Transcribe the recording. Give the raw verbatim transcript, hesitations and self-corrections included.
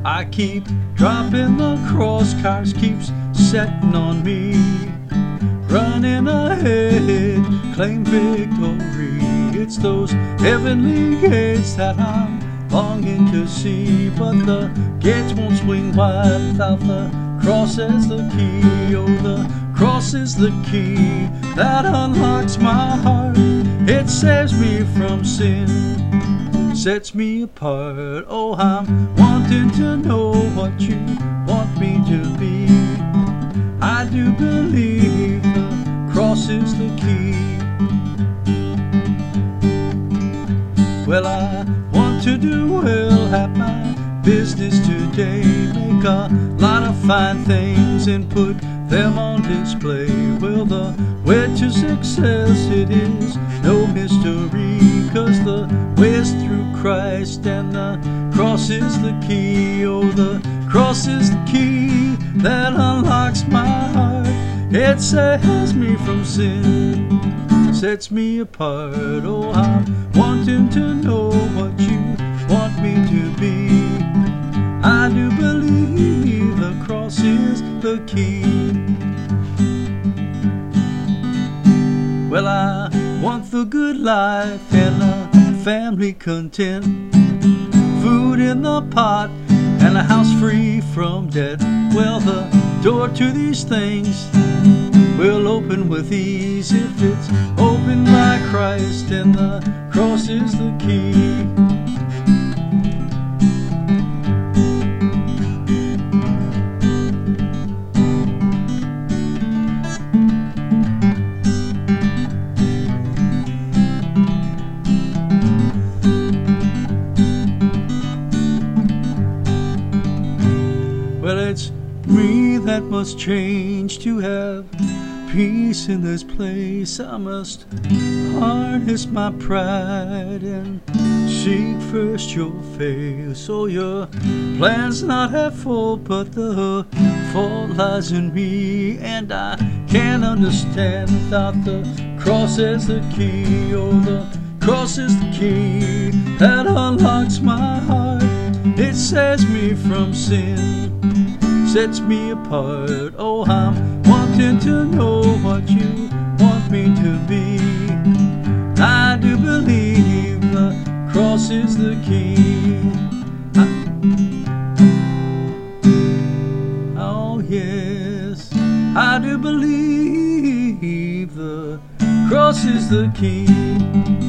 I keep dropping the cross, cars keeps setting on me. Running ahead, claim victory. It's those heavenly gates that I'm longing to see. But the gates won't swing wide without the cross as the key. Oh, the cross is the key that unlocks my heart. It saves me from sin, sets me apart. Oh, I'm wanting to know what you want me to be. I do believe the cross is the key. Well, I want to do well at my business today. Make a lot of fine things and put them on display. Well, the way to success, it is no mystery, 'cause the way is through Christ and the cross is the key. Oh, the cross is the key that unlocks my heart. It saves me from sin, sets me apart. Oh, I'm wanting to know what you want me to be. I do believe the cross is the key. Well, I want the good life and a family content, food in the pot and a house free from debt. Well, the door to these things will open with ease if it's opened by Christ, and the cross is the key. Well, it's me that must change to have peace in this place. I must harness my pride and seek first your face. So your plan's not half full, but the fault lies in me, and I can't understand without the cross as the key. Oh, the cross is the key that unlocks my heart. It saves me from sin, sets me apart. Oh, I'm wanting to know what you want me to be. I do believe the cross is the key. I, oh yes, I do believe the cross is the key.